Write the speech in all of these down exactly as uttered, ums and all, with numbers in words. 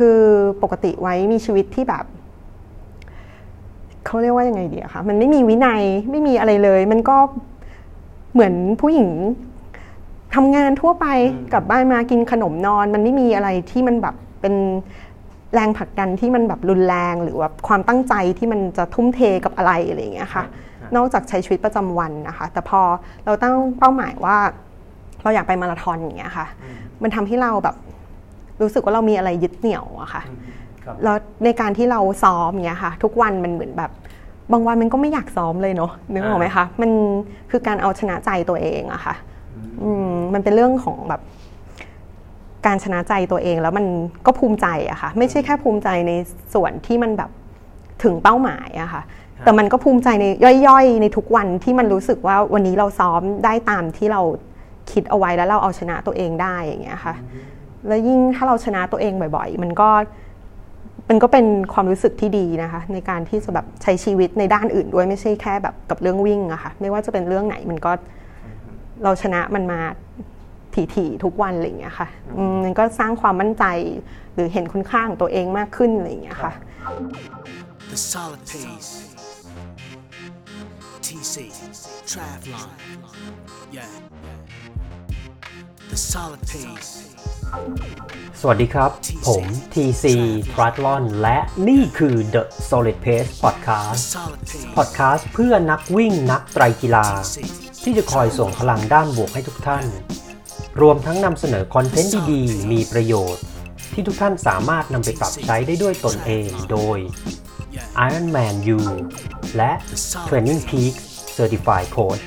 คือปกติไว้มีชีวิตที่แบบเขาเรียกว่ายังไงดีอะคะมันไม่มีวินัยไม่มีอะไรเลยมันก็เหมือนผู้หญิงทำงานทั่วไปกลับบ้านมากินขนมนอนมันไม่มีอะไรที่มันแบบเป็นแรงผลักดันที่มันแบบรุนแรงหรือว่าความตั้งใจที่มันจะทุ่มเทกับอะไรอะไรอย่างเงี้ยค่ะนอกจากใช้ชีวิตประจำวันนะคะแต่พอเราตั้งเป้าหมายว่าเราอยากไปมาราธอนอย่างเงี้ยค่ะมันทำให้เราแบบรู้สึกว่าเรามีอะไรยึดเหนี่ยวอะค่ะแล้วในการที่เราซ้อมเงี้ยค่ะทุกวันมันเหมือนแบบบางวันมันก็ไม่อยากซ้อมเลยเนาะนึกออกไหมคะมันคือการเอาชนะใจตัวเองอะค่ะมันเป็นเรื่องของแบบการชนะใจตัวเองแล้วมันก็ภูมิใจอะค่ะไม่ใช่แค่ภูมิใจในส่วนที่มันแบบถึงเป้าหมายอะค่ะแต่มันก็ภูมิใจในย่อยๆในทุกวันที่มันรู้สึกว่าวันนี้เราซ้อมได้ตามที่เราคิดเอาไว้แล้วเราเอาชนะตัวเองได้อย่างเงี้ยค่ะแล้วยิ่งถ้าเราชนะตัวเองบ่อยๆมันก็มันก็เป็นความรู้สึกที่ดีนะคะในการที่จะแบบใช้ชีวิตในด้านอื่นด้วยไม่ใช่แค่แบบกับเรื่องวิ่งอะค่ะไม่ว่าจะเป็นเรื่องไหนมันก็เราชนะมันมาถี่ๆทุกวันอะไรอย่างเงี้ยค่ะมันก็สร้างความมั่นใจหรือเห็นคุณค่าของตัวเองมากขึ้นอะไรอย่างเงี้ยค่ะ The Solid Pace ที ซี Triathlon Yeah The Solid Pace สวัสดีครับผม ที ซี Triathlon และนี่คือ The Solid Pace Podcast Podcast เพื่อนักวิ่งนักไตรกีฬาที่จะคอยส่งพลังด้านบวกให้ทุกท่านรวมทั้งนำเสนอคอนเทนต์ดีๆมีประโยชน์ที่ทุกท่านสามารถนำไปปรับใช้ได้ด้วยตนเองโดย Ironman U และ Training Peaks Certified Coach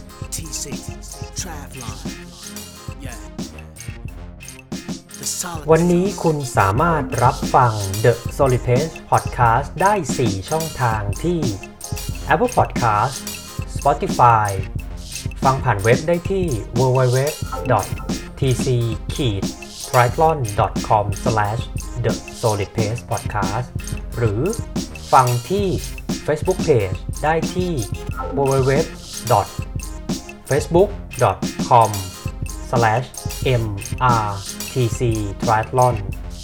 วันนี้คุณสามารถรับฟัง The Solid Pace Podcast ได้สี่ช่องทางที่ Apple Podcast Spotify ฟังผ่านเว็บได้ที่ ดับเบิลยู ดับเบิลยู ดับเบิลยู ดอท ที ซี ทริแอธลอน ดอท คอม สแลช เดอะ โซลิด เพจ พอดแคสต์ หรือฟังที่ Facebook Page ได้ที่ ดับเบิลยู ดับเบิลยู ดับเบิลยู ดอท เฟซบุ๊ก ดอท คอม สแลช เอ็ม อาร์ ที ซี Triathlon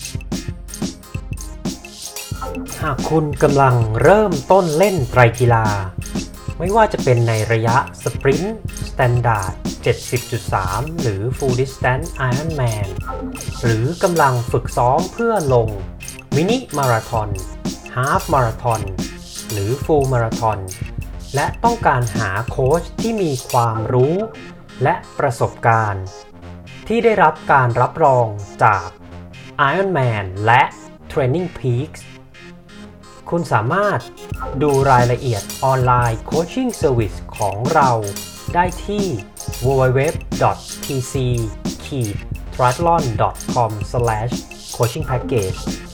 หากคุณกำลังเริ่มต้นเล่นไตรกีฬาไม่ว่าจะเป็นในระยะสปรินต์สแตนดาร์ด เจ็ดสิบจุดสาม หรือ Full Distance Ironman หรือกำลังฝึกซ้อมเพื่อลงมินิมาราธอนฮาล์ฟมาราธอนหรือ Full Marathon และต้องการหาโค้ชที่มีความรู้และประสบการณ์ที่ได้รับการรับรองจาก Ironman และ Training Peaksคุณสามารถดูรายละเอียดออนไลน์โคชชิ่งเซอร์วิสของเราได้ที่ ดับเบิลยู ดับเบิลยู ดับเบิลยู ดอท ที ซี ทริแอธลอน ดอท คอม สแลช โคชชิ่งแพ็คเกจ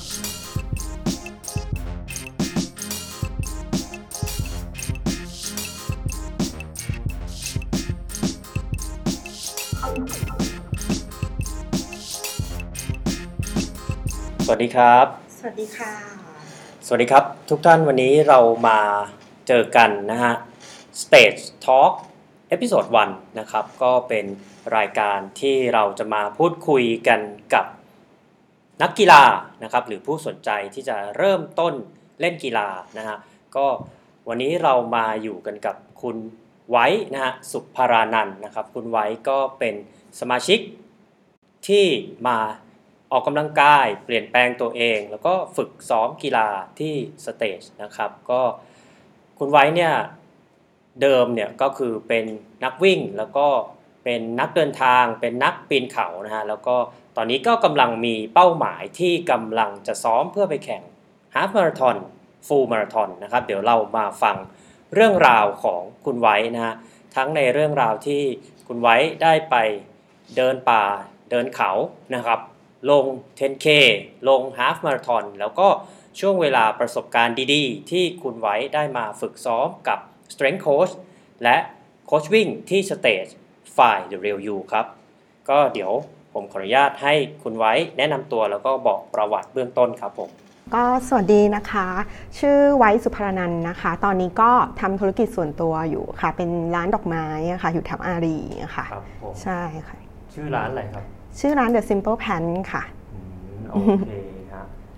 สวัสดีครับสวัสดีค่ะสวัสดีครับทุกท่านวันนี้เรามาเจอกันนะฮะ Stage Talk เอพิโซดหนึ่งนะครับก็เป็นรายการที่เราจะมาพูดคุยกันกับนักกีฬานะครับหรือผู้สนใจที่จะเริ่มต้นเล่นกีฬานะฮะก็วันนี้เรามาอยู่กันกับคุณไว้นะฮะสุภารานันท์นะครับคุณไว้ก็เป็นสมาชิกที่มาออกกำลังกายเปลี่ยนแปลงตัวเองแล้วก็ฝึกซ้อมกีฬาที่สเตจนะครับก็คุณไว้เนี่ยเดิมเนี่ยก็คือเป็นนักวิ่งแล้วก็เป็นนักเดินทางเป็นนักปีนเขานะฮะแล้วก็ตอนนี้ก็กำลังมีเป้าหมายที่กำลังจะซ้อมเพื่อไปแข่งฮาล์ฟมาราธอนฟูลมาราธอนนะครับเดี๋ยวเรามาฟังเรื่องราวของคุณไว้นะฮะทั้งในเรื่องราวที่คุณไว้ได้ไปเดินป่าเดินเขานะครับลง เท็น เค ลง Half Marathon แล้วก็ช่วงเวลาประสบการณ์ดีๆที่คุณไว้ได้มาฝึกซ้อมกับ Strength Coach และโค้ชวิ่งที่ Stage ฝ่าย The Real You ครับก็เดี๋ยวผมขออนุญาตให้คุณไว้แนะนำตัวแล้วก็บอกประวัติเบื้องต้นครับผมก็สวัสดีนะคะชื่อไว้สุภานันท์นะคะตอนนี้ก็ทำธุรกิจส่วนตัวอยู่ค่ะเป็นร้านดอกไม้ค่ะอยู่แถวอารีค่ะครับผมใช่ค่ะชื่อร้านอะไรครับชื่อร้าน The Simple Pan ค่ะโอเคครับ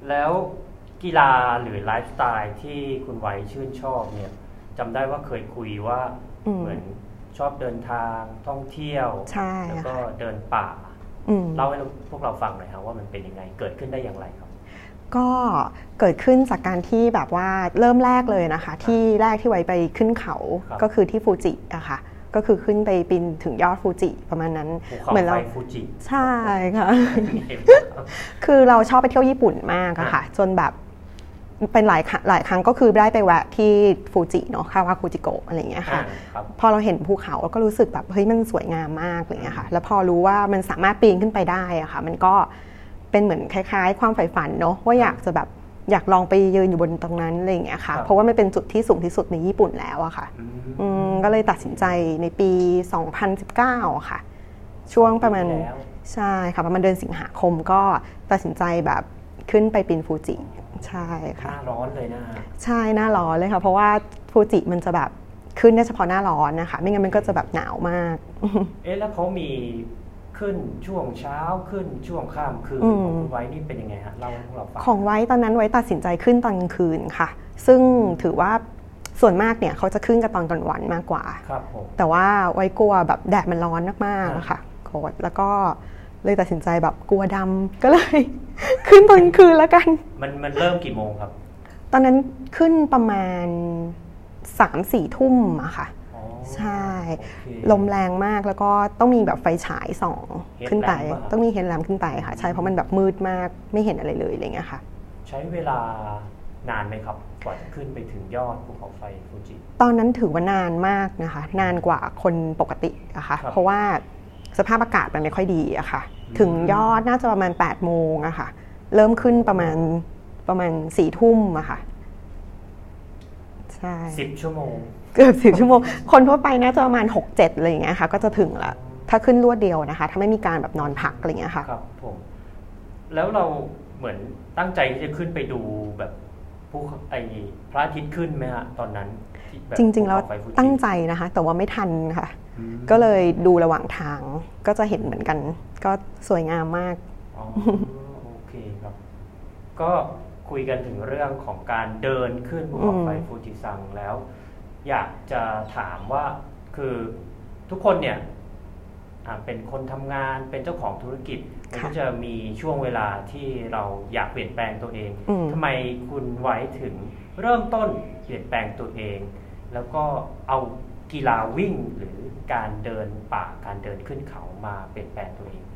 แล้วกีฬาหรือไลฟ์สไตล์ที่คุณไว้ชื่นชอบเนี่ยจำได้ว่าเคยคุยว่าเหมือนชอบเดินทางท่องเที่ยวแล้วก็เดินป่าเล่าให้พวกเราฟังหน่อยครับว่ามันเป็นยังไงเกิดขึ้นได้อย่างไรครับก็เกิดขึ้นจากการที่แบบว่าเริ่มแรกเลยนะคะที่แรกที่ไว้ไปขึ้นเขาก็คือที่ฟูจิอะค่ะก็คือขึ้นไปปีนถึงยอดฟูจิประมาณนั้นเหมือนเราฟูจิใช่ค่ะคือเราชอบไปเที่ยวญี่ปุ่นมากอะค่ะจนแบบเป็นหลายหลายครั้งก็คือได้ไปแวะที่ฟูจิเนาะคาวาคุจิโกะอะไรอย่างเงี้ยค่ะพอเราเห็นภูเขาเราก็รู้สึกแบบเฮ้ยมันสวยงามมากอะไรเงี้ยค่ะแล้วพอรู้ว่ามันสามารถปีนขึ้นไปได้อะค่ะมันก็เป็นเหมือนคล้ายๆความใฝ่ฝันเนาะว่าอยากจะแบบอยากลองไปยืนอยู่บนตรงนั้นอะไรอย่างเงี้ยค่ะเพราะว่ามันเป็นจุดที่สูงที่สุดในญี่ปุ่นแล้วอะค่ะก็เลยตัดสินใจในปีสองพันสิบเก้าค่ะช่วงประมาณใช่ค่ะประมาณเดือนสิงหาคมก็ตัดสินใจแบบขึ้นไปปีนฟูจิใช่ค่ะหน้าร้อนเลยนะใช่หน้าร้อนเลยค่ะเพราะว่าฟูจิมันจะแบบขึ้นได้เฉพาะหน้าร้อนนะคะไม่งั้นมันก็จะแบบหนาวมากเอ๊ะแล้วเขามีขึ้นช่วงเช้าขึ้นช่วงค่ำคืนของคุณไว้นี่เป็นยังไงฮะเล่าให้เราฟังของไว้ตอนนั้นไว้ตัดสินใจขึ้นตอนกลางคืนค่ะซึ่งถือว่าส่วนมากเนี่ยเขาจะขึ้นกันตอนกลางวันมากกว่าครับผมแต่ว่าไว้กลัวแบบแดดมันร้อนมากๆค่ะโคตรแล้วก็เลยตัดสินใจแบบกลัวดำก็เลยขึ้นตอนกลางคืนแล้วกันมันมันเริ่มกี่โมงครับตอนนั้นขึ้นประมาณ สามสี่ ทุ่มอะค่ะใช่ลมแรงมากแล้วก็ต้องมีแบบไฟฉายส่องขึ้นไปต้องมีเฮดแลมป์ขึ้นไปค่ะใช่เพราะมันแบบมืดมากไม่เห็นอะไรเลยอะไรเงี้ยค่ะใช้เวลานานไหมครับกว่าจะขึ้นไปถึงยอดภูเขาไฟฟูจิตอนนั้นถือว่านานมากนะคะนานกว่าคนปกติอะค่ะเพราะว่าสภาพอากาศมันไม่ค่อยดีอะค่ะถึงยอดน่าจะประมาณแปดโมงอะค่ะเริ่มขึ้นประมาณประมาณสี่ทุ่มอะค่ะใช่สิบชั่วโมงเกือบสิบชั่วโมงคนทั่วไปน่าจะประมาณหกเจ็ดอะไรอย่างเงี้ยค่ะก็จะถึงละถ้าขึ้นรวดเดียวนะคะถ้าไม่มีการแบบนอนพักอะไรอย่างเงี้ยค่ะครับผมแล้วเราเหมือนตั้งใจที่จะขึ้นไปดูแบบผู้ไอพระอาทิตย์ขึ้นไหมฮะตอนนั้นจริงๆแล้วตั้งใจนะคะแต่ว่าไม่ทันค่ะก็เลยดูระหว่างทางก็จะเห็นเหมือนกันก็สวยงามมากอ๋อโอเคครับก็คุยกันถึงเรื่องของการเดินขึ้นภูเขาไฟฟูจิซังแล้วอยากจะถามว่าคือทุกคนเนี่ยเป็นคนทำงานเป็นเจ้าของธุรกิจมันก็จะมีช่วงเวลาที่เราอยากเปลี่ยนแปลงตัวเองทำไมคุณไว้ถึงเริ่มต้นเปลี่ยนแปลงตัวเองแล้วก็เอากีฬาวิ่งหรือการเดินป่าการเดินขึ้นเขามาเปลี่ยนแปลงตัวเอง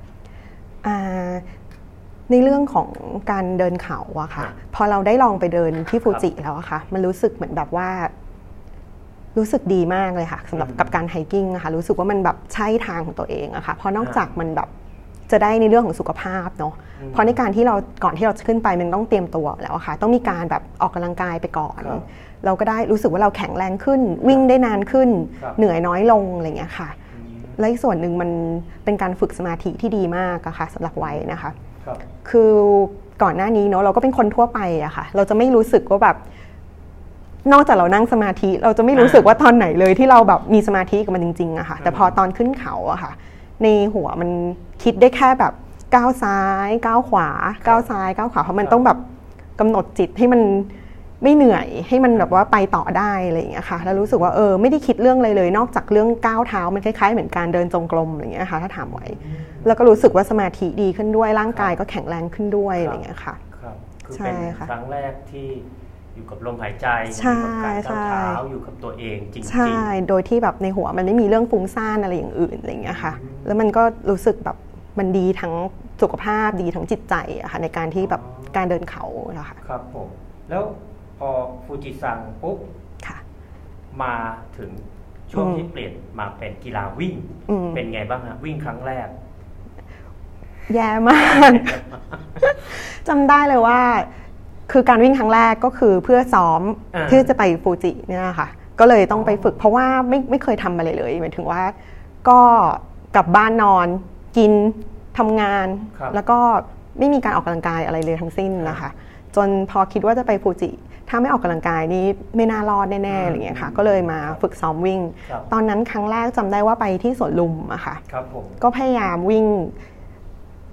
ในเรื่องของการเดินเขาอะค่ะพอเราได้ลองไปเดินที่ฟูจิแล้วอะค่ะมันรู้สึกเหมือนแบบว่ารู้สึกดีมากเลยค่ะสำหรับกับการไฮกิ้งนะคะรู้สึกว่ามันแบบใช่ทางของตัวเองอะค่ะเพราะนอกจากมันแบบจะได้ในเรื่องของสุขภาพเนาะเพราะในการที่เราก่อนที่เราจะขึ้นไปมันต้องเตรียมตัวแล้วอะค่ะต้องมีการแบบออกกำลังกายไปก่อนเราก็ได้รู้สึกว่าเราแข็งแรงขึ้นวิ่งได้นานขึ้นเหนื่อยน้อยลงอะไรอย่างเงี้ยค่ะและอีกส่วนหนึ่งมันเป็นการฝึกสมาธิที่ดีมากอะค่ะสำหรับไว้นะคะคือก่อนหน้านี้เนาะเราก็เป็นคนทั่วไปอะค่ะเราจะไม่รู้สึกว่าแบบนอกจากเรานั่งสมาธิเราจะไม่รู้สึกว่าตอนไหนเลยที่เราแบบมีสมาธิกับมันจริงๆอะค่ะแต่พอตอนขึ้นเขาอะค่ะในหัวมันคิดได้แค่แบบก้าวซ้ายก้าวขวาก้าวซ้ายก้าวขวาเพราะมันต้องแบบกำหนดจิตให้มันไม่เหนื่อยให้มันแบบว่าไปต่อได้อะไรอย่างเงี้ยค่ะแล้วรู้สึกว่าเออไม่ได้คิดเรื่องอะไรเลยนอกจากเรื่องก้าวเท้ามันคล้ายๆเหมือนการเดินจงกรมอะไรอย่างเงี้ยค่ะถ้าถามไว้แล้วก็รู้สึกว่าสมาธิดีขึ้นด้วยร่างกายก็แข็งแรงขึ้นด้วยอะไรอย่างเงี้ยค่ะครับคือเป็นครั้งแรกที่อยู่กับลมหายใจอยู่กับการก้าวเท้าอยู่กับตัวเองจริงๆใช่โดยที่แบบในหัวมันไม่มีเรื่องฟุ้งซ่านอะไรอย่างอื่นอะไรอย่างเงี้ยค่ะแล้วมันก็รู้สึกแบบมันดีทั้งสุขภาพดีทั้งจิตใจอะค่ะในการที่แบบการเดินเขานะคะครับผมแล้วพอฟูจิซังปุ๊บมาถึงช่วงที่เปลี่ยนมาเป็นกีฬาวิ่งเป็นไงบ้างฮะวิ่งครั้งแรกแย่มากจำได้เลยว่าคือการวิ่งครั้งแรกก็คือเพื่อซ้อมที่จะไปฟูจิเนี่ยค่ะก็เลยต้องไปฝึกเพราะว่าไม่ไม่เคยทำอะไรเลยหมายถึงว่าก็กลับบ้านนอนกินทำงานแล้วก็ไม่มีการออกกำลังกายอะไรเลยทั้งสิ้นนะคะจนพอคิดว่าจะไปฟูจิถ้าไม่ออกกำลังกายนี่ไม่น่ารอดแน่ๆอะไรเงี้ยค่ะก็เลยมาฝึกซ้อมวิ่งตอนนั้นครั้งแรกจำได้ว่าไปที่สวนลุมอะค่ะก็พยายามวิ่งต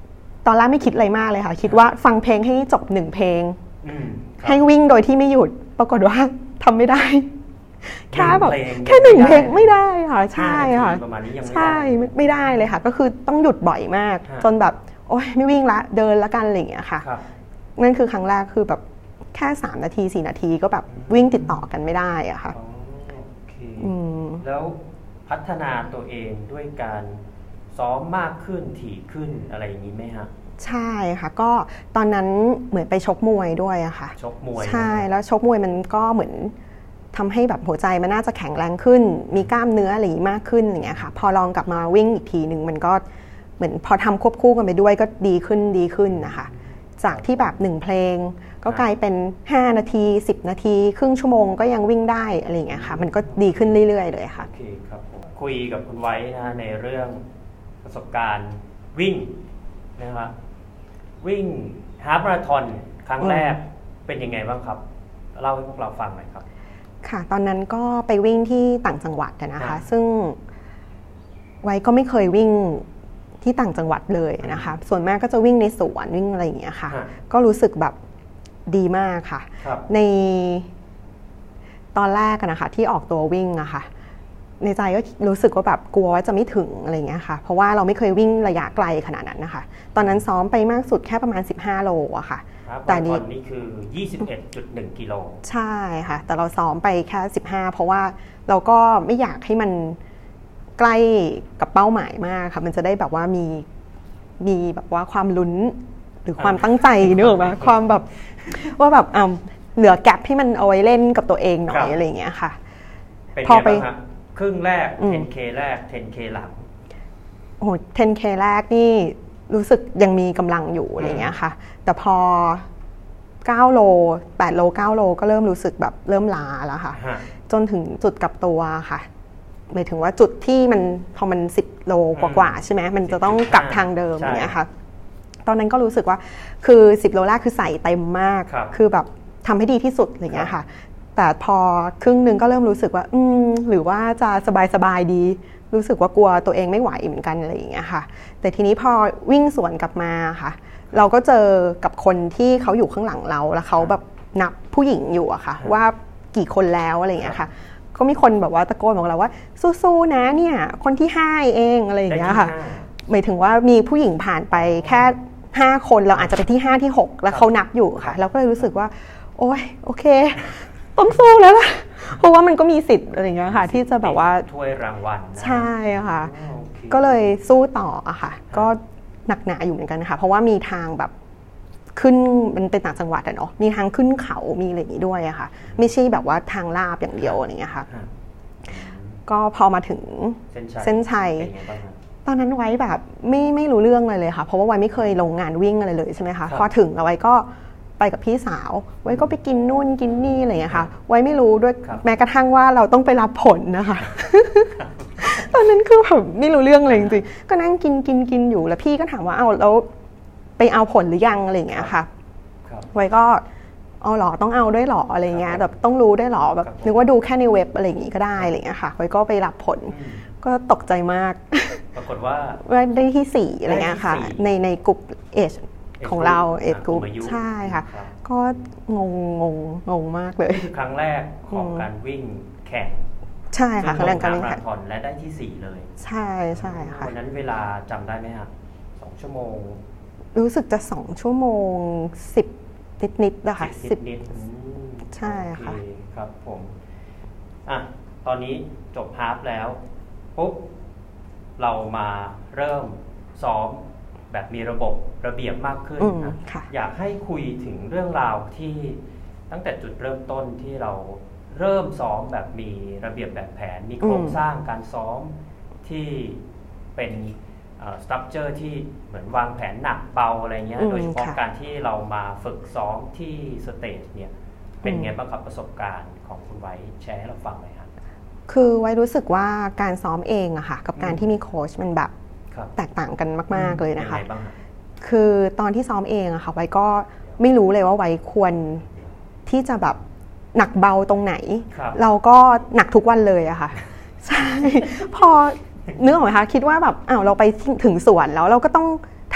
ตอนแรกไม่คิดอะไรมากเลยค่ะคิดว่าฟังเพลงให้จบหนึ่งเพลงให้วิ่งโดยที่ไม่หยุดปรากฏว่าทำไม่ได้แค่แบบแค่หนึ่งเพลงไม่ได้ค่ะใช่ค่ะใช่ไม่ได้เลยค่ะก็คือต้องหยุดบ่อยมากจนแบบโอ๊ยไม่วิ่งละเดินละกันอะไรอย่างเงี้ยค่ะนั่นคือครั้งแรกคือแบบแค่สามนาทีสี่นาทีก็แบบวิ่งติดต่อกันไม่ได้อะค่ะแล้วพัฒนาตัวเองด้วยการซ้อมมากขึ้นถี่ขึ้นอะไรอย่างนี้ไหมฮะใช่ค่ะก็ตอนนั้นเหมือนไปชกมวยด้วยอะค่ะชกมวยใช่แล้วชกมวยมันก็เหมือนทำให้แบบหัวใจมันน่าจะแข็งแรงขึ้นมีกล้ามเนื้ออะไรอย่างนี้มากขึ้นอย่างเงี้ยค่ะพอลองกลับมาวิ่งอีกทีหนึ่งมันก็เหมือนพอทำควบคู่กันไปด้วยก็ดีขึ้นดีขึ้นนะคะจากที่แบบหนึ่งเพลงก็กลายเป็นห้านาทีสิบนาทีครึ่งชั่วโมงก็ยังวิ่งได้อะไรอย่างเงี้ยค่ะมันก็ดีขึ้นเรื่อยๆเลยค่ะโอเคครับคุยกับคุณไว้นะในเรื่องประสบการณ์วิ่งนะครับวิ่งฮาล์ฟมาราธอนครั้งแรกเป็นยังไงบ้างครับเล่าให้พวกเราฟังหน่อยครับค่ะตอนนั้นก็ไปวิ่งที่ต่างจังหวัดนะคะซึ่งไว้ก็ไม่เคยวิ่งที่ต่างจังหวัดเลยนะคะส่วนมากก็จะวิ่งในสวนวิ่งอะไรอย่างเงี้ยค่ะก็รู้สึกแบบดีมากค่ะในตอนแรกนะคะที่ออกตัววิ่งอะค่ะในใจก็รู้สึกว่าแบบกลัวว่าจะไม่ถึงอะไรเงี้ยค่ะเพราะว่าเราไม่เคยวิ่งระยะไกลขนาดนั้นนะคะตอนนั้นซ้อมไปมากสุดแค่ประมาณสิบห้าโลอะค่ะแต่นี่นี่คือ ยี่สิบเอ็ดจุดหนึ่ง กิโลใช่ค่ะแต่เราซ้อมไปแค่สิบห้าเพราะว่าเราก็ไม่อยากให้มันใกล้กับเป้าหมายมากค่ะมันจะได้แบบว่ามีมีแบบว่าความลุ้นหรือความตั้งใจนึกออกไหมความแบบว่าแบบอ่าเหลือแกลบให้มันเอาไว้เล่นกับตัวเองหน่อยอะไรอย่างเงี้ยค่ะพอไปครึ่งแรก เท็น เค แรก เท็น เค หลังโอ้โห เท็น เค แรกนี่รู้สึกยังมีกำลังอยู่อะไรเงี้ยค่ะแต่พอเก้าโลแปดโลเก้าโลก็เริ่มรู้สึกแบบเริ่มล้าแล้วค่ะจนถึงจุดกลับตัวค่ะหมายถึงว่าจุดที่มันพอมันสิบโลกว่าๆใช่ไหมมันจะต้องกลับทางเดิมอย่างเงี้ยค่ะตอนนั้นก็รู้สึกว่าคือสิบโลแรกคือใส่เต็มมากคือแบบทำให้ดีที่สุดอะไรเงี้ยค่ะแต่พอครึ่งนึงก็เริ่มรู้สึกว่าอืมหรือว่าจะสบายๆดีรู้สึกว่ากลัวตัวเองไม่ไหวเหมือนกันอะไรอย่างเงี้ยค่ะแต่ทีนี้พอวิ่งสวนกลับมาค่ะเราก็เจอกับคนที่เขาอยู่ข้างหลังเราแล้วเขาแบบนับผู้หญิงอยู่อะค่ะว่ากี่คนแล้วอะไรอย่างเงี้ยค่ะก็มีคนแบบว่าตะโกนบอกเราว่าสู้ๆนะเนี่ยคนที่ห้าเองอะไรอย่างเงี้ยค่ะหมายถึงว่ามีผู้หญิงผ่านไปแค่ห้าคนเราอาจจะไปที่ห้าที่หกแล้วเขานับอยู่ค่ะเราก็เลยรู้สึกว่าโอ๊ยโอเคต้องสู้แล้วล่ะเพราะว่ามันก็มีสิทธิ์อะไรอย่างเงี้ยค่ะที่จะแบบว่าถ้วยรางวัลใช่ค่ะก็เลยสู้ต่ออะค่ะก็หนักหนาอยู่เหมือนกันค่ะเพราะว่ามีทางแบบขึ้นมันเป็นต่างจังหวัดอะเนาะมีทางขึ้นเขามีอะไรอย่างนี้ด้วยอะค่ะไม่ใช่แบบว่าทางลาบอย่างเดียวอะไรอย่างเงี้ยค่ะก็พอมาถึงเส้นชัยตอนนั้นไว้แบบไม่ไม่รู้เรื่องเลยเลยค่ะเพราะว่าไว้ไม่เคยลงงานวิ่งอะไรเลยใช่ไหมคะพอถึงแล้วไว้ก็ไปกับพี่สาวไว้ก็ไปกินนู่นกินนี่อะไรอย่างเงี้ยค่ะไว้ไม่รู้ด้วยแม้กระทั่งว่าเราต้องไปรับผลนะคะตอนนั้นคือแบบไม่รู้เรื่องเลยจริงๆก็นั่งกินกินกินอยู่แล้วพี่ก็ถามว่าเอาแล้วไปเอาผลหรือยังอะไรอย่างเงี้ยค่ะไว้ก็เอาหรอต้องเอาด้วยหรออะไรเงี้ยแบบต้องรู้ด้วยหรอแบบนึกว่าดูแค่ในเว็บอะไรอย่างงี้ก็ได้อะไรเงี้ยค่ะไว้ก็ไปรับผลก็ตกใจมากปรากฏว่าได้ที่สี่อะไรเงี้ยค่ะในในกลุ่มเอชของเราเอชกลุ่มใช่ค่ะก็งงงงงงมากเลยครั้งแรกของการวิ่งแข่งใช่ค่ะครั้งแรกการวิ่งแข่งและได้ที่สี่เลยใช่ใช่ค่ะวันนั้นเวลาจำได้ไหมครับสองชั่วโมงรู้สึกจะสองชั่วโมงสิบนิดๆนะคะสิบนิดใช่ค่ะครับผมอ่ะตอนนี้จบฮาล์ฟแล้วปุ๊บเรามาเริ่มซ้อมแบบมีระบบระเบียบมากขึ้นนะอยากให้คุยถึงเรื่องราวที่ตั้งแต่จุดเริ่มต้นที่เราเริ่มซ้อมแบบมีระเบียบแบบแผนมีโครงสร้างการซ้อมที่เป็นสตรัคเจอร์ที่เหมือนวางแผนหนักเบาอะไรเงี้ยโดยเฉพาะการที่เรามาฝึกซ้อมที่สเตจเนี่ยเป็นไงบ้างครับประสบการณ์ของคุณไว้แชร์ให้เราฟังหน่อยครับคือไว้รู้สึกว่าการซ้อมเองอะค่ะกับการที่มีโค้ชมันแบบแตกต่างกันมากๆเลยนะคะคือตอนที่ซ้อมเองอะค่ะไว้ก็ไม่รู้เลยว่าไว้ควรที่จะแบบหนักเบาตรงไหนเราก็หนักทุกวันเลยอะค่ะใช่พอเนื้อออกไหมคะคิดว่าแบบอ้าวเราไปถึงสวนแล้วเราก็ต้องท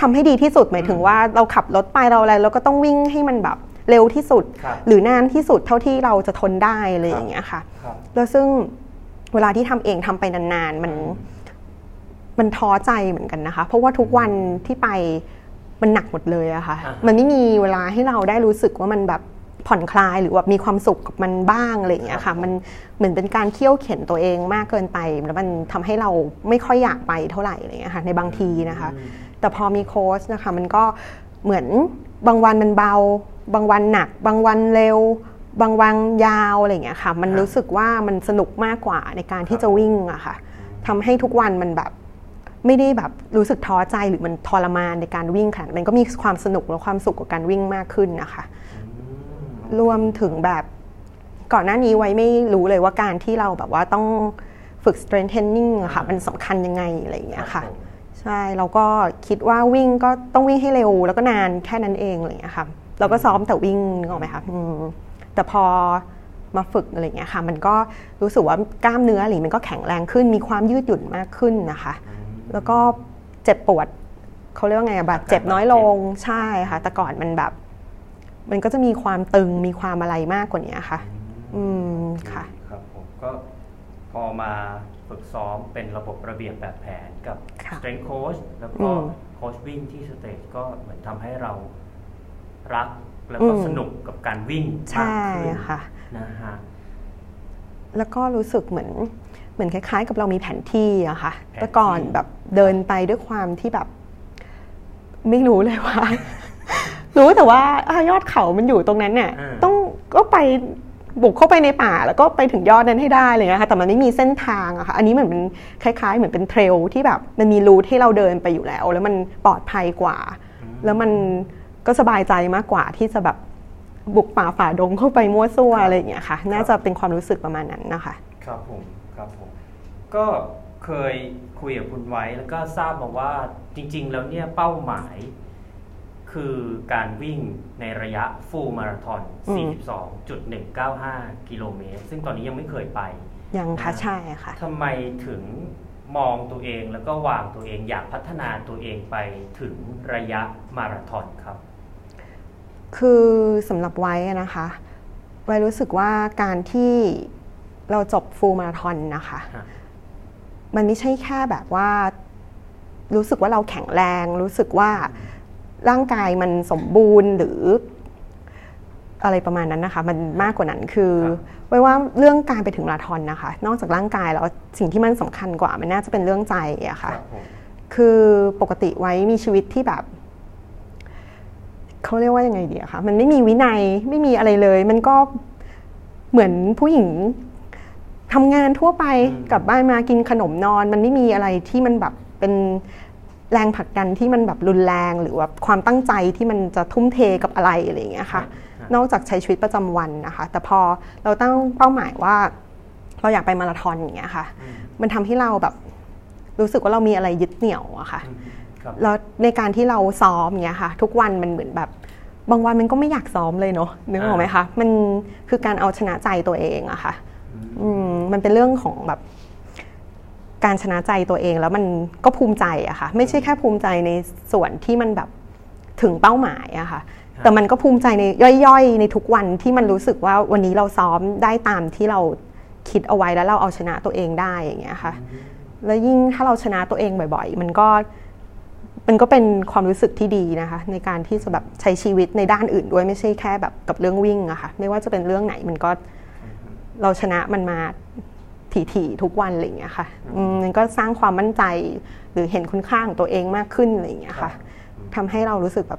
ทำให้ดีที่สุดหมายถึงว่าเราขับรถไปเราอะไรเราก็ต้องวิ่งให้มันแบบเร็วที่สุดหรือนานที่สุดเท่าที่เราจะทนได้อะไรอย่างเงี้ยค่ะแล้วซึ่งเวลาที่ทำเองทำไปนานๆมันมันท้อใจเหมือนกันนะคะเพราะว่าทุกวันที่ไปมันหนักหมดเลยอะค่ะมันไม่มีเวลาให้เราได้รู้สึกว่ามันแบบผ่อนคลายหรือว่ามีความสุขกับมันบ้างอะไรอย่างเงี้ยค่ะมันเหมือนเป็นการเคี่ยวเข็นตัวเองมากเกินไปแล้วมันทำให้เราไม่ค่อยอยากไปเท่าไหร่อะไรอย่างเงี้ยค่ะในบางทีนะคะแต่พอมีโค้ชนะคะมันก็เหมือนบางวันมันเบาบางวันหนักบางวันเร็วบางวันยาวอะไรอย่างเงี้ยค่ะมันรู้สึกว่ามันสนุกมากกว่าในการที่จะวิ่งอะค่ะทำให้ทุกวันมันแบบไม่ได้แบบรู้สึกท้อใจหรือมันทรมานในการวิ่งค่ะมันก็มีความสนุกและความสุขกับการวิ่งมากขึ้นนะคะรวมถึงแบบก่อนหน้านี้ไว้ไม่รู้เลยว่าการที่เราแบบว่าต้องฝึก strength training อะค่ะมันสำคัญยังไงอะไรอย่างเงี้ยค่ะใช่เราก็คิดว่าวิ่งก็ต้องวิ่งให้เร็วแล้วก็นานแค่นั้นเองอะไรอย่างเงี้ยค่ะเราก็ซ้อมแต่วิ่งนึกออกไหมคะแต่พอมาฝึกอะไรอย่างเงี้ยค่ะมันก็รู้สึกว่ากล้ามเนื้ออะไรมันก็แข็งแรงขึ้นมีความยืดหยุ่นมากขึ้นนะคะแล้วก็เจ็บปวดเขาเรียกว่าไงบาดเจ็บน้อยลงใช่ค่ะแต่ก่อนมันแบบมันก็จะมีความตึงมีความอะไรมากกว่านี้ค่ะอืมค่ะครับผมก็พอมาฝึกซ้อมเป็นระบบระเบียบแบบแผนกับ strength coach แล้วก็โค้ชวิ่งที่สเตจก็เหมือนทำให้เรารักแล้วก็สนุกกับการวิ่งมากขึ้นนะฮะแล้วก็รู้สึกเหมือนเหมือนคล้ายๆกับเรามีแผนที่อะค่ะแต่ก่อนแบบเดินไปด้วยความที่แบบไม่รู้เลยว่ารู้แต่ว่ายอดเขามันอยู่ตรงนั้นเนี่ยต้องก็ไปบุกเข้าไปในป่าแล้วก็ไปถึงยอดนั้นให้ได้เลยนะคะแต่มันไม่มีเส้นทางอะค่ะอันนี้เหมือนเป็นคล้ายๆเหมือนเป็นเทรลที่แบบมันมีรูทให้เราเดินไปอยู่แล้วแล้วมันปลอดภัยกว่าแล้วมันก็สบายใจมากกว่าที่จะแบบบุกป่าฝ่าดงเข้าไปมั่วซั่วอะไรอย่างเงี้ยค่ะน่าจะเป็นความรู้สึกประมาณนั้นนะคะครับผมครับผมก็เคยคุยกับคุณไว้แล้วก็ทราบมาว่าจริงๆแล้วเนี่ยเป้าหมายคือการวิ่งในระยะฟูลมาราธอน สี่สิบสองจุดหนึ่งเก้าห้า กิโลเมตรซึ่งตอนนี้ยังไม่เคยไปยังค่ะใช่ค่ะทำไมถึงมองตัวเองแล้วก็วางตัวเองอยากพัฒนาตัวเองไปถึงระยะมาราธอนครับคือสำหรับไว้นะคะไว้รู้สึกว่าการที่เราจบฟูลมาราธอนนะคะมันไม่ใช่แค่แบบว่ารู้สึกว่าเราแข็งแรงรู้สึกว่าร่างกายมันสมบูรณ์หรืออะไรประมาณนั้นนะคะมันมากกว่านั้นคือไว้ว่าเรื่องการไปถึงมาราธอนนะคะนอกจากร่างกายแล้วสิ่งที่มันสำคัญกว่ามันน่าจะเป็นเรื่องใจอะค่ะคือปกติไว้มีชีวิตที่แบบเขาเรียกว่ายังไงดีอะคะมันไม่มีวินัยไม่มีอะไรเลยมันก็เหมือนผู้หญิงทำงานทั่วไปกลับบ้านมากินขนมนอนมันไม่มีอะไรที่มันแบบเป็นแรงผลักดันที่มันแบบรุนแรงหรือว่าความตั้งใจที่มันจะทุ่มเทกับอะไรอะไรอย่างเงี้ยค่ะนอกจากใช้ชีวิตประจำวันนะคะแต่พอเราตั้งเป้าหมายว่าเราอยากไปมาราธอนอย่างเงี้ยค่ะมันทำให้เราแบบรู้สึกว่าเรามีอะไรยึดเหนี่ยวอะค่ะแล้วในการที่เราซ้อมเงี้ยค่ะทุกวันมันเหมือนแบบบางวันมันก็ไม่อยากซ้อมเลยเนาะนึกออกไหมคะมันคือการเอาชนะใจตัวเองอะค่ะมันเป็นเรื่องของแบบการชนะใจตัวเองแล้วมันก็ภูมิใจอะค่ะไม่ใช่แค่ภูมิใจในส่วนที่มันแบบถึงเป้าหมายอะค่ะแต่มันก็ภูมิใจในย่อยๆในทุกวันที่มันรู้สึกว่าวันนี้เราซ้อมได้ตามที่เราคิดเอาไว้แล้วเราเอาชนะตัวเองได้อย่างเงี้ยค่ะแล้วยิ่งถ้าเราชนะตัวเองบ่อยๆมันก็มันก็เป็นความรู้สึกที่ดีนะคะในการที่จะแบบใช้ชีวิตในด้านอื่นด้วยไม่ใช่แค่แบบกับเรื่องวิ่งอะค่ะไม่ว่าจะเป็นเรื่องไหนมันก็เราชนะมันมาถี่ๆทุกวันอะไรอย่างเงี้ยค่ะมันก็สร้างความมั่นใจหรือเห็นคุณค่าของตัวเองมากขึ้นอะไรอย่างเงี้ยค่ะทำให้เรารู้สึกแบบ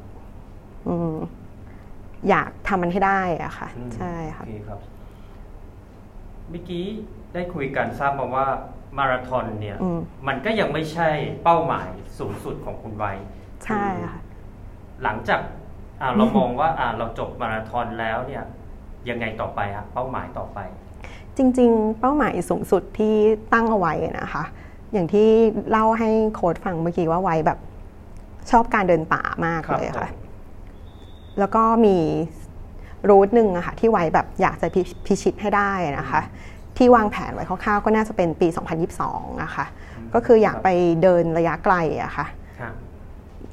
อยากทำมันให้ได้อะค่ะใช่ค่ะเมื่อกี้ได้คุยกันทราบมาว่ามาราธอนเนี่ยมันก็ยังไม่ใช่เป้าหมายสูงสุดของคุณไว้ใช่ค่ะหลังจากเรามองว่าเราจบมาราธอนแล้วเนี่ยยังไงต่อไปครับเป้าหมายต่อไปจริงๆเป้าหมายสูงสุดที่ตั้งเอาไว้นะคะอย่างที่เล่าให้โค้ชฟังเมื่อกี้ว่าไว้แบบชอบการเดินป่ามากเลยค่ะแล้วก็มีรูทหนึ่งอะค่ะที่ไว้แบบอยากจะพิชิตให้ได้นะคะที่วางแผนไว้คร่าวๆก็น่าจะเป็นปีสองพันยี่สิบสองนะคะก็คืออยากไปเดินระยะไกลอะค่ะ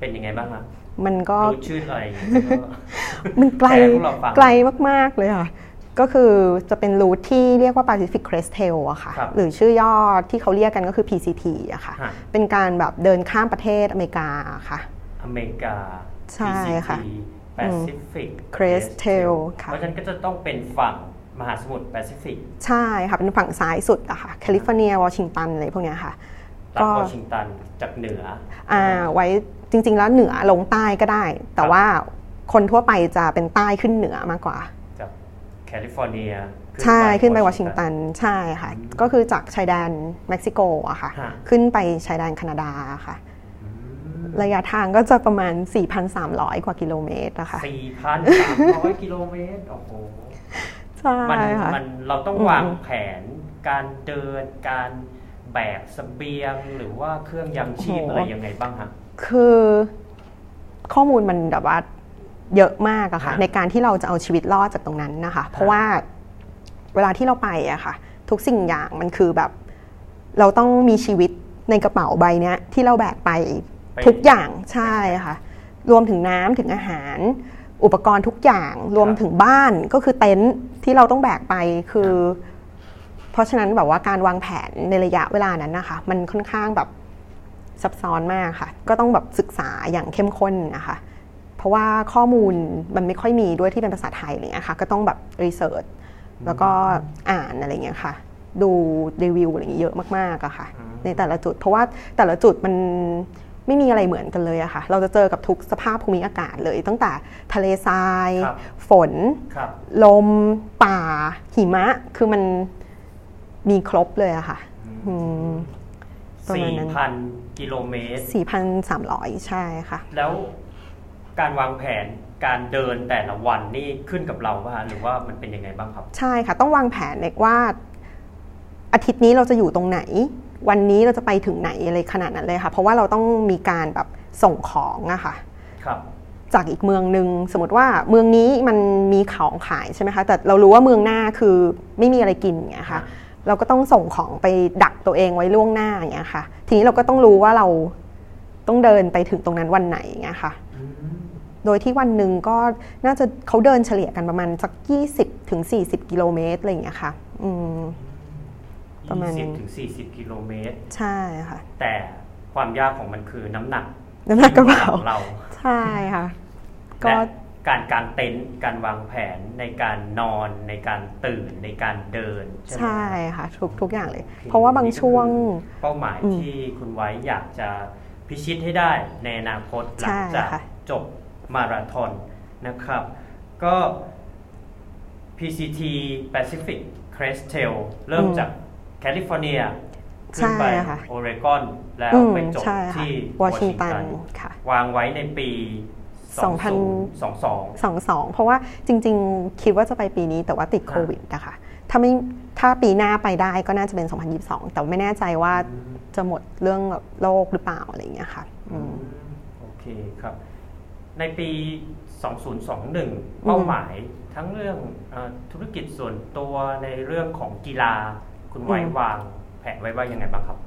เป็นยังไงบ้างครับมันก็รู้ชื่ออะไรมันไกลไกลมากๆเลยค่ะก็คือจะเป็นรูทที่เรียกว่า Pacific Crest Trail อะค่ะหรือชื่อย่อที่เขาเรียกกันก็คือ พี ซี ที อะค่ะเป็นการแบบเดินข้ามประเทศอเมริกาค่ะอเมริกาใช่ค่ะ Pacific Crest Trail ค่ะเพราะฉะนั้นก็จะต้องเป็นฝั่งมหาสมุทรแปซิฟิกใช่ค่ะเป็นฝั่งซ้ายสุดอะค่ะแคลิฟอร์เนียวอชิงตันอะไรพวกนี้ค่ะก็วอชิงตันจากเหนืออ่าไว้จริงๆแล้วเหนือลงใต้ก็ได้แต่ว่าคนทั่วไปจะเป็นใต้ขึ้นเหนือมากกว่าจากแคลิฟอร์เนียใช่ขึ้นไปวอชิงตันใช่ค่ะก็คือจากชายแดนเม็กซิโกอะค่ะขึ้นไปชายแดนแคนาดาค่ะระยะทางก็จะประมาณ สี่พันสามร้อย กว่ากิโลเมตรนะคะสี่พันสามร้อย กิโลเมตรโอ้โหใช่ค่ะมันเราต้องวางแผนการเดินการแบกเสบียงหรือว่าเครื่องยังชีพอะไรยังไงบ้างฮะคือข้อมูลมันแบบว่าเยอะมากอะค่ะในการที่เราจะเอาชีวิตรอดจากตรงนั้นนะคะเพราะว่าเวลาที่เราไปอะค่ะทุกสิ่งอย่างมันคือแบบเราต้องมีชีวิตในกระเป๋าใบนี้ที่เราแบกไปทุกอย่างใช่ค่ะรวมถึงน้ำถึงอาหารอุปกรณ์ทุกอย่างรวมถึงบ้านก็คือเต็นท์ที่เราต้องแบกไปคือเพราะฉะนั้นแบบว่าการวางแผนในระยะเวลานั้นนะคะมันค่อนข้างแบบซับซ้อนมากค่ะก็ต้องแบบศึกษาอย่างเข้มข้นนะคะเพราะว่าข้อมูลมันไม่ค่อยมีด้วยที่เป็นภาษาไทยอะไรเงี้ยค่ะก็ต้องแบบรีเสิร์ชแล้วก็อ่านอะไรเงี้ยค่ะดูรีวิวอะไรเงี้ยเยอะมากๆอะค่ะในแต่ละจุดเพราะว่าแต่ละจุดมันไม่มีอะไรเหมือนกันเลยอะค่ะเราจะเจอกับทุกสภาพภูมิอากาศเลยตั้งแต่ทะเลทรายฝนลมป่าหิมะคือมันมีครบเลยอะค่ะประมาณนั้น สี่พัน กิโลเมตรสี่พันสามร้อย ใช่ค่ะแล้วการวางแผนการเดินแต่ละวันนี่ขึ้นกับเราป่ะหรือว่ามันเป็นยังไงบ้างครับใช่ค่ะต้องวางแผนเล็กว่าอาทิตย์นี้เราจะอยู่ตรงไหนวันนี้เราจะไปถึงไหนอะไรขนาดนั้นเลยค่ะเพราะว่าเราต้องมีการแบบส่งของอะค่ะครับจากอีกเมืองนึงสมมติว่าเมืองนี้มันมีของขายใช่ไหมคะแต่เรารู้ว่าเมืองหน้าคือไม่มีอะไรกินอย่างเงี้ยค่ะเราก็ต้องส่งของไปดักตัวเองไว้ล่วงหน้าอย่างเงี้ยค่ะทีนี้เราก็ต้องรู้ว่าเราต้องเดินไปถึงตรงนั้นวันไหนอย่างเงี้ยค่ะโดยที่วันหนึ่งก็น่าจะเขาเดินเฉลี่ยกันประมาณสักยี่สิบถึงสี่สิบกิโลเมตรอะไรอย่างเงี้ยค่ะอืมประมาณยี่สิบถึงสี่สิบกิโลเมตรใช่ค่ะแต่ความยากของมันคือน้ำหนักน้ำหนักกระเป๋าเราใช่ค่ะก็การกางเต็นท์การวางแผนในการนอนในการตื่นในการเดินใช่ค่ะทุกทุกอย่างเลยเพราะว่าบางช่วงเป้าหมายที่คุณไว้อยากจะพิชิตให้ได้ในอนาคตหลังจากจบมาราธอนนะครับก็ พี ซี ที Pacific Crest Trail เริ่มจากแคลิฟอร์เนียขึ้นไปโอเรกอนแล้วไปจบที่วอชิงตันวางไว้ในปีสองพันยี่สิบสองเพราะว่าจริงๆคิดว่าจะไปปีนี้แต่ว่าติดโควิดนะคะถ้าไม่ถ้าปีหน้าไปได้ก็น่าจะเป็นสองพันยี่สิบสองแต่ไม่แน่ใจว่าจะหมดเรื่องโรคหรือเปล่าอะไรอย่างเงี้ยค่ะโอเคครับในปีสองพันยี่สิบเอ็ดเป้าหมายทั้งเรื่องธุรกิจส่วนตัวในเรื่องของกีฬาคุณไว้วางแผนไว้ว่ายังไงบ้างครับ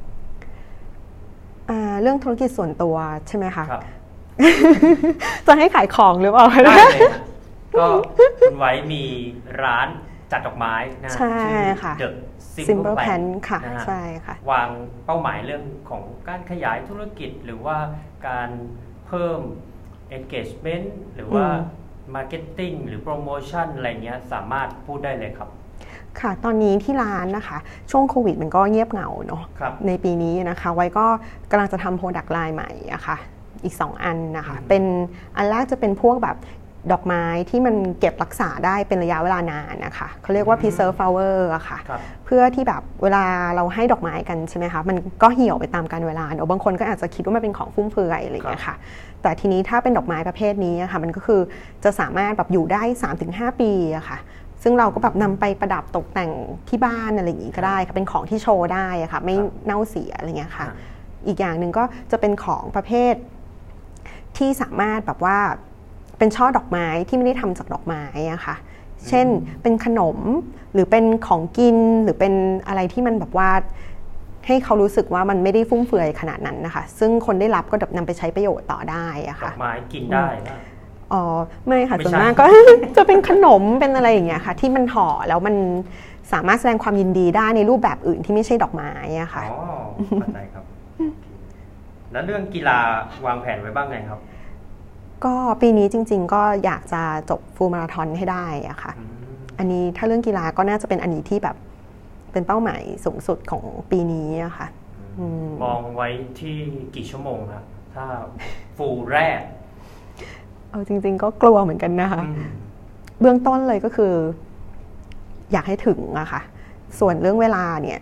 เรื่องธุรกิจส่วนตัวใช่ไหมคะครับจะให้ขายของหรือเปล่าได้เลยก็คุณไว้มีร้านจัดดอกไม้นะใช่ค่ะ The Simple Plan ค่ะใช่ค่ะวางเป้าหมายเรื่องของการขยายธุรกิจหรือว่าการเพิ่ม engagement หรือว่า marketing หรือ promotion อะไรเงี้ยสามารถพูดได้เลยครับค่ะตอนนี้ที่ร้านนะคะช่วงโควิดมันก็เงียบเหงาเนาะในปีนี้นะคะไว้ก็กำลังจะทำ product line ใหม่อะค่ะอีกสองอันนะคะเป็นอันแรกจะเป็นพวกแบบดอกไม้ที่มันเก็บรักษาได้เป็นระยะเวลานานนะคะเขาเรียกว่า preserve flower อะค่ะเพื่อที่แบบเวลาเราให้ดอกไม้กันใช่ไหมคะมันก็เหี่ยวไปตามกาลเวลาเนอะบางคนก็อาจจะคิดว่ามันเป็นของฟุ่มเฟือยอะไรอย่างเงี้ยค่ะแต่ทีนี้ถ้าเป็นดอกไม้ประเภทนี้ค่ะมันก็คือจะสามารถแบบอยู่ได้ สามถึงห้า ปีอะค่ะซึ่งเราก็แบบนำไปประดับตกแต่งที่บ้านอะไรอย่างนี้ก็ได้ค่ะเป็นของที่โชว์ได้ค่ะไม่เน่าเสียอะไรเงี้ยค่ะอีกอย่างหนึ่งก็จะเป็นของประเภทที่สามารถแบบว่าเป็นช่อดอกไม้ที่ไม่ได้ทำจากดอกไม้อะค่ะเช่นเป็นขนมหรือเป็นของกินหรือเป็นอะไรที่มันแบบว่าให้เขารู้สึกว่ามันไม่ได้ฟุ่มเฟือยขนาดนั้นนะคะซึ่งคนได้รับก็นำไปใช้ประโยชน์ต่อได้อะค่ะดอกไม้กินได้นะอ๋อไม่ค่ะส่วนมากก็จะเป็นขนมเป็นอะไรอย่างเงี้ยค่ะที่มันห่อแล้วมันสามารถแสดงความยินดีได้ในรูปแบบอื่นที่ไม่ใช่ดอกไม้อะค่ะอ๋อเข้าใจครับแล้วเรื่องกีฬาวางแผนไว้บ้างไงครับก็ปีนี้จริงๆก็อยากจะจบฟูลมาราธอนให้ได้อะค่ะอันนี้ถ้าเรื่องกีฬาก็น่าจะเป็นอันนี้ที่แบบเป็นเป้าหมายสูงสุดของปีนี้อะค่ะมองไว้ที่กี่ชั่วโมงครับถ้าฟูลแรกเอาจริงๆก็กลัวเหมือนกันนะคะเบื้องต้นเลยก็คืออยากให้ถึงอะค่ะส่วนเรื่องเวลาเนี่ย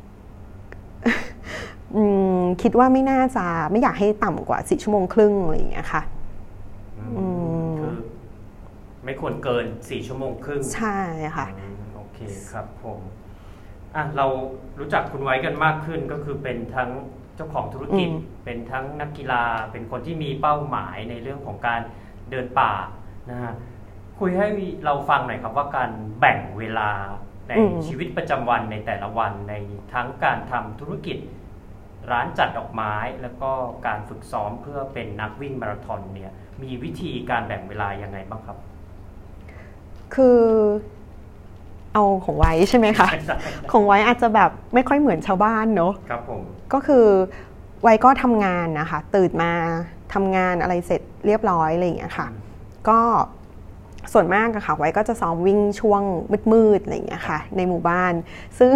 คิดว่าไม่น่าจะไม่อยากให้ต่ำกว่าสี่ชั่วโมงครึ่งอะไรอย่างเงี้ยค่ะคือไม่ควรเกินสี่ชั่วโมงครึ่งใช่ค่ะโอเคครับผมอ่ะเรารู้จักคุณไว้กันมากขึ้นก็คือเป็นทั้งเจ้าของธุรกิจเป็นทั้งนักกีฬาเป็นคนที่มีเป้าหมายในเรื่องของการเดินป่านะฮะคุยให้เราฟังหน่อยครับว่าการแบ่งเวลาในชีวิตประจำวันในแต่ละวันในทั้งการทำธุรกิจร้านจัดดอกไม้แล้วก็การฝึกซ้อมเพื่อเป็นนักวิ่งมาราธอนเนี่ยมีวิธีการแบ่งเวลายังไงบ้างครับคือเอาของไว้ใช่ไหมคะ ของไว้อาจจะแบบไม่ค่อยเหมือนชาวบ้านเนอะครับผมก็คือไว้ก็ทำงานนะคะตื่นมาทำงานอะไรเสร็จเรียบร้อยอะไรอย่างเงี้ยค่ะก็ส่วนมากอะค่ะไว้ก็จะซ้อมวิ่งช่วงมืดๆอะไรอย่างเงี้ยค่ะในหมู่บ้านซึ่ง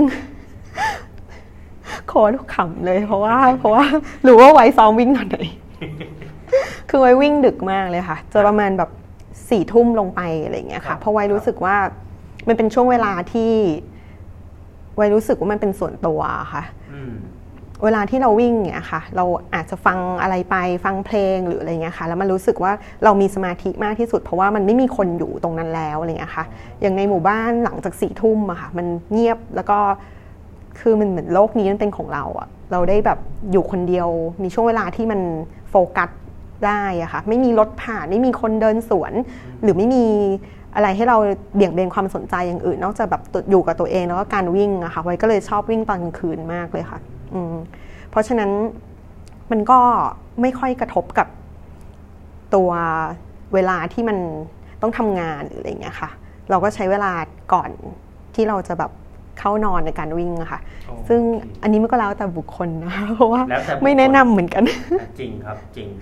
โค้ชขำเลยเพราะว่าเพราะว่าหรือว่าไว้ซ้อมวิ่งตอนไหนคือไว้วิ่งดึกมากเลยค่ะจะประมาณแบบสี่ทุ่มลงไปอะไรอย่างเงี้ยค่ะเพราะไว้รู้สึกว่ามันเป็นช่วงเวลาที่ไว้รู้สึกว่ามันเป็นส่วนตัวค่ะเวลาที่เราวิ่งเนี่ยค่ะเราอาจจะฟังอะไรไปฟังเพลงหรืออะไรเงี้ยค่ะแล้วมันรู้สึกว่าเรามีสมาธิมากที่สุดเพราะว่ามันไม่มีคนอยู่ตรงนั้นแล้วอะไรเงี้ยค่ะอย่างในหมู่บ้านหลังจากสี่ทุ่มอะค่ะมันเงียบแล้วก็คือมันเหมือนโลกนี้มันเป็นของเราอะเราได้แบบอยู่คนเดียวมีช่วงเวลาที่มันโฟกัสได้อะค่ะไม่มีรถผ่านไม่มีคนเดินสวนหรือไม่มีอะไรให้เราเบี่ยงเบนความสนใจอย่างอื่นนอกจากแบบอยู่กับตัวเองแล้วก็การวิ่งอะค่ะไว้ก็เลยชอบวิ่งตอนกลางคืนมากเลยค่ะเพราะฉะนั้นมันก็ไม่ค่อยกระทบกับตัวเวลาที่มันต้องทำงานหรืออะไรเงี้ยค่ะเราก็ใช้เวลาก่อนที่เราจะแบบเข้านอนในการวิ่งอะค่ะซึ่งอันนี้มันก็แล้วแต่บุคคลนะเพราะว่าไม่แนะนำเหมือนกันจริงครับจริง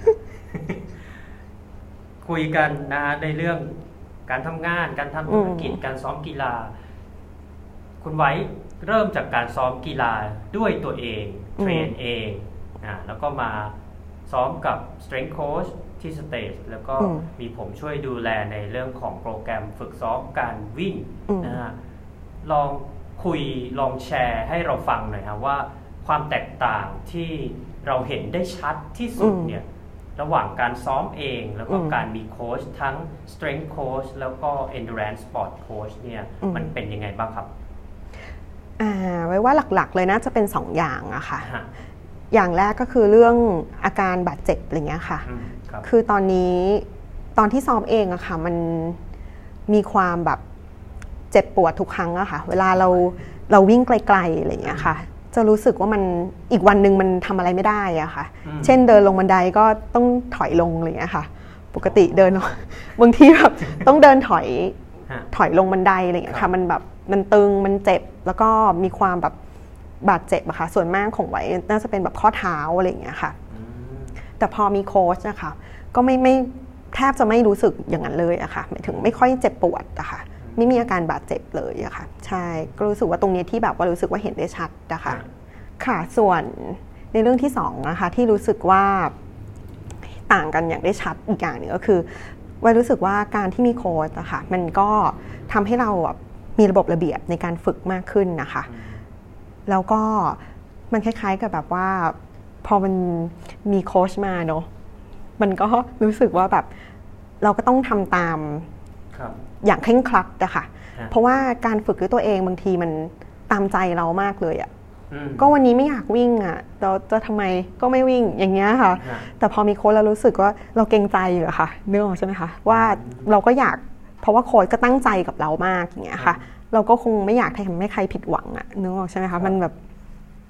คุยกันนะในเรื่องการทำงานการทำธุรกิจการซ้อมกีฬาคุณไว้เริ่มจากการซ้อมกีฬาด้วยตัวเองเทรนเองนะแล้วก็มาซ้อมกับ strength coach ที่สเตจแล้วก็มีผมช่วยดูแลในเรื่องของโปรแกรมฝึกซ้อมการวิ่งนะฮะลองคุยลองแชร์ให้เราฟังหน่อยครับว่าความแตกต่างที่เราเห็นได้ชัดที่สุดเนี่ยระหว่างการซ้อมเองแล้วก็การมีโค้ชทั้ง strength coach แล้วก็ endurance sport coach เนี่ยมันเป็นยังไงบ้างครับอ่าไว้ว่าหลักๆเลยน่าจะเป็นสองอย่างอะค่ะอย่างแรกก็คือเรื่องอาการบาดเจ็บอะไรเงี้ยค่ะคือตอนนี้ตอนที่ซ้อมเองอะค่ะมันมีความแบบเจ็บปวดทุกครั้งอะค่ะเวลาเราเราวิ่งไกลๆอะไรเงี้ยค่ะจะรู้สึกว่ามันอีกวันนึงมันทำอะไรไม่ได้อะค่ะเช่นเดินลงบันไดก็ต้องถอยลงอะไรเงี้ยค่ะปกติเดินบางทีแบบต้องเดินถอยถอยลงบันไดอะไรเงี้ยค่ะมันแบบมันตึงมันเจ็บแล้วก็มีความแบบบาดเจ็บอะค่ะส่วนมากของไว้น่าจะเป็นแบบข้อเท้าอะไรอย่างเงี้ยค่ะแต่พอมีโค้ชนะคะก็ไม่ไม่แทบจะไม่รู้สึกอย่างนั้นเลยอะค่ะหมายถึงไม่ค่อยเจ็บปวดอะค่ะไม่มีอาการบาดเจ็บเลยอะค่ะใช่ก็รู้สึกว่าตรงนี้ที่แบบว่ารู้สึกว่าเห็นได้ชัดนะคะค่ะส่วนในเรื่องที่สองนะคะที่รู้สึกว่าต่างกันอย่างได้ชัดอีกอย่างหนึ่งก็คือไว้รู้สึกว่าการที่มีโค้ชอะค่ะมันก็ทำให้เราแบบมีระบบระเบียบในการฝึกมากขึ้นนะคะแล้วก็มันคล้ายๆกับแบบว่าพอมันมีโค้ชมาเนาะมันก็รู้สึกว่าแบบเราก็ต้องทำตามอย่างเคร่งครัดอะค่ะเพราะว่าการฝึกด้วยตัวเองบางทีมันตามใจเรามากเลยอะก็วันนี้ไม่อยากวิ่งอะเราจะทำไมก็ไม่วิ่งอย่างเงี้ยค่ะแต่พอมีโค้ชเรารู้สึกว่าเราเกรงใจอยู่อะค่ะนึกออกใช่ไหมคะว่าเราก็อยากเพราะว่าโค้ชก็ตั้งใจกับเรามากอย่างเงี้ยค่ะเราก็คงไม่อยากทำให้ใครผิดหวังอะนึกออกใช่ไหมคะมันแบบ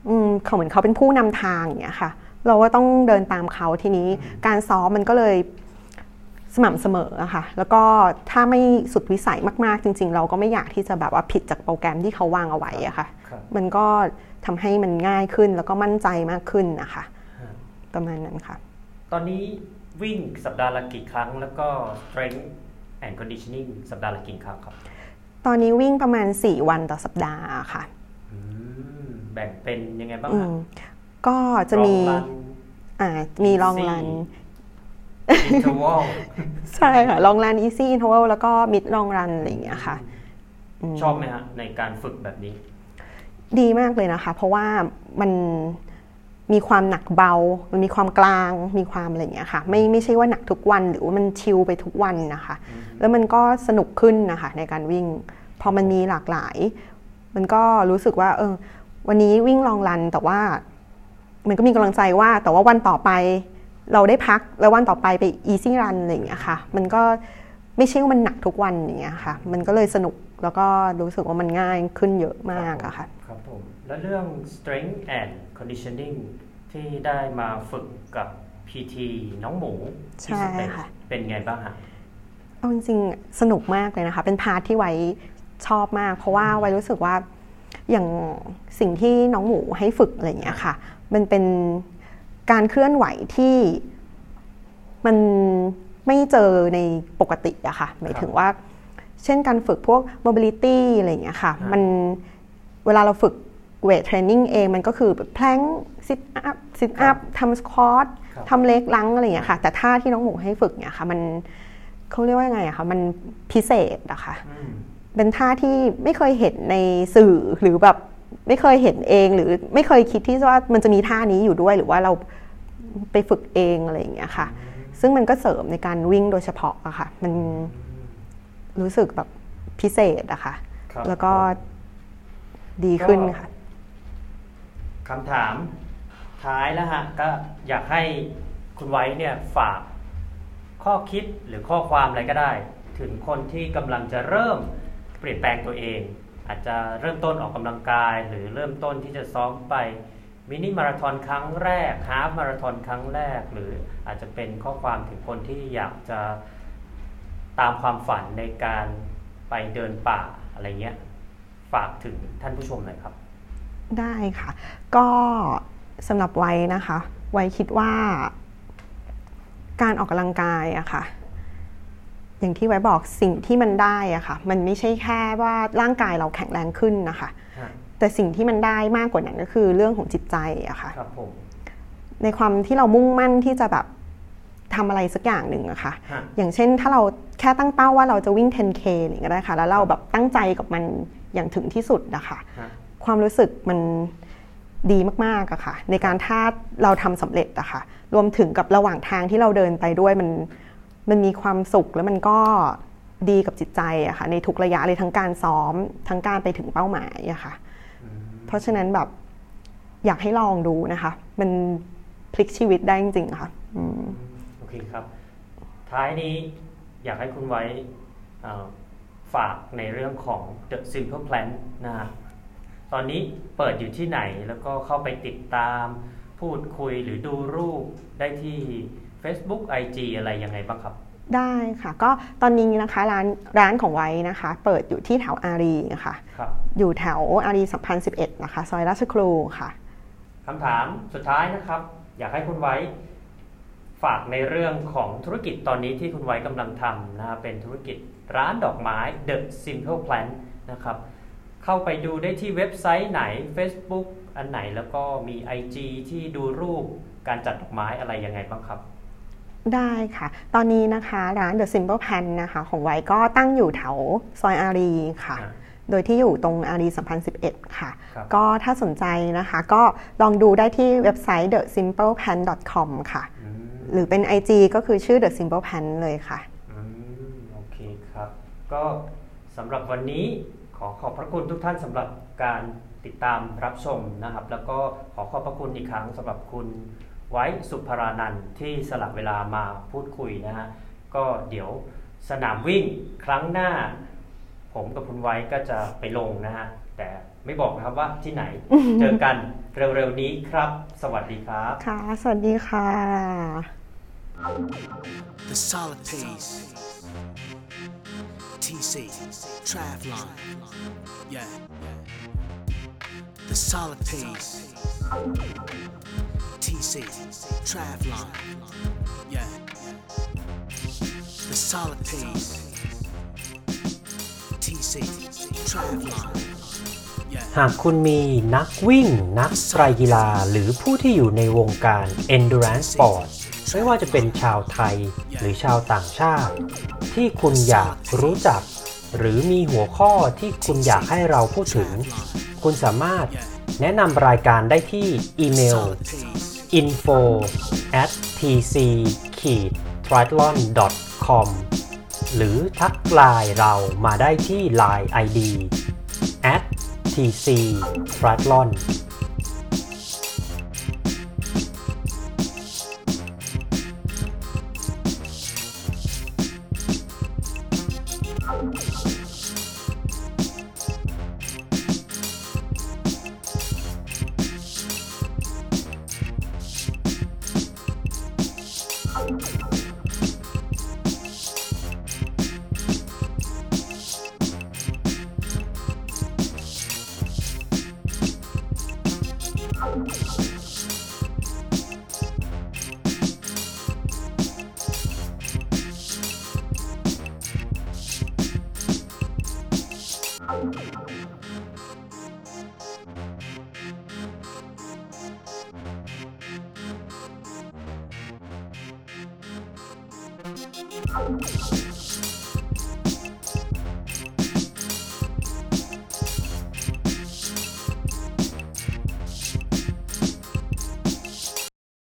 อืมเขาเหมือนเขาเป็นผู้นำทางอย่างเงี้ยค่ะเราก็ต้องเดินตามเขาทีนี้การซ้อมมันก็เลยสม่ำเสมออะค่ะแล้วก็ถ้าไม่สุดวิสัยมากๆจริงๆเราก็ไม่อยากที่จะแบบว่าผิดจากโปรแกรมที่เขาวางเอาไว้อะค่ะมันก็ทำให้มันง่ายขึ้นแล้วก็มั่นใจมากขึ้นนะคะประมาณนั้นค่ะตอนนี้วิ่งสัปดาห์ละกี่ครั้งแล้วก็ strength and conditioning สัปดาห์ละกี่ครั้งครับตอนนี้วิ่งประมาณสี่วันต่อสัปดาห์ค่ะแบ่งเป็นยังไงบ้างคะก็จะมีอ่ามีลองรัน interval ใช่ค่ะลองรัน easy interval แล้วก็ mid long run อะไรอย่างเงี้ยค่ะชอบไหมฮะในการฝึกแบบนี้ดีมากเลยนะคะเพราะว่ามันมีความหนักเบามันมีความกลางมีความอะไรอย่างเงี้ยค่ะไม่ไม่ใช่ว่าหนักทุกวันหรือว่ามันชิลไปทุกวันนะคะแล้วมันก็สนุกขึ้นนะคะในการวิ่งพอมันมีหลากหลายมันก็รู้สึกว่าเออวันนี้วิ่งลองรันแต่ว่ามันก็มีกำลังใจว่าแต่ว่าวันต่อไปเราได้พักแล้ววันต่อไปไป easy run อะไรอย่างเงี้ยค่ะมันก็ไม่ใช่ว่ามันหนักทุกวันอย่างเงี้ยค่ะมันก็เลยสนุกแล้วก็รู้สึกว่ามันง่ายขึ้นเยอะมากอะค่ะครับผมแล้วเรื่อง strength and conditioning ที่ได้มาฝึกกับ พี ที น้องหมูใช่ค่ะเป็นไงบ้างฮะเอาจริงๆสนุกมากเลยนะคะเป็นพาร์ทที่ไว้ชอบมากเพราะว่าไว้รู้สึกว่าอย่างสิ่งที่น้องหมูให้ฝึกอะไรอย่างเงี้ยค่ะมันเป็นการเคลื่อนไหวที่มันไม่เจอในปกติอะค่ะหมายถึงว่าเช่นการฝึกพวก mobility อะไรอย่างเงี้ยค่ะมันเวลาเราฝึก weight training เองมันก็คือแบบ plank sit up sit up ทำ squat ทำเล็กลังอะไรอย่างเงี้ยค่ะแต่ท่าที่น้องหมูให้ฝึกเนี่ยค่ะมันเขาเรียกว่าไงอะคะมันพิเศษอะค่ะเป็นท่าที่ไม่เคยเห็นในสื่อหรือแบบไม่เคยเห็นเองหรือไม่เคยคิดที่ว่ามันจะมีท่านี้อยู่ด้วยหรือว่าเราไปฝึกเองอะไรอย่างเงี้ยค่ะซึ่งมันก็เสริมในการวิ่งโดยเฉพาะอะค่ะมันรู้สึกแบบพิเศษอะค่ะแล้วก็ดีขึ้นค่ะคำถามท้ายแล้วฮะก็อยากให้คุณไว้เนี่ยฝากข้อคิดหรือข้อความอะไรก็ได้ถึงคนที่กำลังจะเริ่มเปลี่ยนแปลงตัวเองอาจจะเริ่มต้นออกกำลังกายหรือเริ่มต้นที่จะซ้อมไปมินิมาราธอนครั้งแรกฮาล์ฟมาราธอนครั้งแรกหรืออาจจะเป็นข้อความถึงคนที่อยากจะตามความฝันในการไปเดินป่าอะไรเงี้ยฝากถึงท่านผู้ชมหน่อยครับได้ค่ะก็สำหรับไว้นะคะไว้คิดว่าการออกกำลังกายอะค่ะอย่างที่ไว้บอกสิ่งที่มันได้อะค่ะมันไม่ใช่แค่ว่าร่างกายเราแข็งแรงขึ้นนะคะแต่สิ่งที่มันได้มากกว่านั้นก็คือเรื่องของจิตใจอะค่ะในความที่เรามุ่งมั่นที่จะแบบทำอะไรสักอย่างหนึ่งอะค่ะอย่างเช่นถ้าเราแค่ตั้งเป้าว่าเราจะวิ่ง เท็น เค นี่ก็ได้ค่ะแล้วเราแบบตั้งใจกับมันอย่างถึงที่สุดนะคะความรู้สึกมันดีมากๆอะค่ะในการถ้าเราทำสำเร็จอะค่ะรวมถึงกับระหว่างทางที่เราเดินไปด้วยมันมันมีความสุขแล้วมันก็ดีกับจิตใจอะค่ะในทุกระยะเลยทั้งการซ้อมทั้งการไปถึงเป้าหมายอะค่ะเพราะฉะนั้นแบบอยากให้ลองดูนะคะมันพลิกชีวิตได้จริงๆค่ะโอเคครับท้ายนี้อยากให้คุณไว้ฝากในเรื่องของ The Simple Plan นะฮะตอนนี้เปิดอยู่ที่ไหนแล้วก็เข้าไปติดตามพูดคุยหรือดูรูปได้ที่ Facebook ไอ จี อะไรยังไงบ้างครับได้ค่ะก็ตอนนี้นะคะร้านร้านของไว้นะคะเปิดอยู่ที่แถวอารีค่ะอยู่แถวอารีสองพันสิบเอ็ดนะคะซอยราชครูค่ะคำถามสุดท้ายนะครับอยากให้คุณไว้ฝากในเรื่องของธุรกิจตอนนี้ที่คุณไว้กำลังทำนะเป็นธุรกิจร้านดอกไม้ The Simple Plan นะครับเข้าไปดูได้ที่เว็บไซต์ไหน Facebook อันไหนแล้วก็มี ไอ จี ที่ดูรูปการจัดดอกไม้อะไรยังไงบ้างครับได้ค่ะตอนนี้นะคะร้าน The Simple Plan นะคะของไว้ก็ตั้งอยู่แถวซอยอารีค่ะโดยที่อยู่ตรงอารีสองพันสิบเอ็ดค่ะก็ถ้าสนใจนะคะก็ลองดูได้ที่เว็บไซต์ เดอะซิมเปิลแพลน ดอท คอม ค่ะหรือเป็น ไอ จี ก็คือชื่อ The Simple Plan เลยค่ะโอเคครับก็สำหรับวันนี้ขอขอบพระคุณทุกท่านสำหรับการติดตามรับชมนะครับแล้วก็ขอขอบพระคุณอีกครั้งสำหรับคุณไว้สุภรานันท์ที่สละเวลามาพูดคุยนะฮะก็เดี๋ยวสนามวิ่งครั้งหน้าผมกับคุณไว้ก็จะไปลงนะฮะแต่ไม่บอกนะครับว่าที่ไหน เจอกันเร็วๆนี้ครับสวัสดีครับค่ะสวัสดีค่ะ The solid paceที ซี Travlon yeah The solid paceที ซี Travlon yeah The solid paceที ซี Travlon หากคุณมีนักวิ่งนักไตรกีฬาหรือผู้ที่อยู่ในวงการ Endurance Sport ไม่ว่าจะเป็นชาวไทยหรือชาวต่างชาติที่คุณอยากรู้จักหรือมีหัวข้อที่คุณอยากให้เราพูดถึงคุณสามารถแนะนำรายการได้ที่อีเมล อินโฟ แอท ที ซี ทริแอธลอน ดอท คอม หรือทักไลน์เรามาได้ที่ ไลน์ ไอ ดี แอท ที ซี ทริแอธลอน Yeah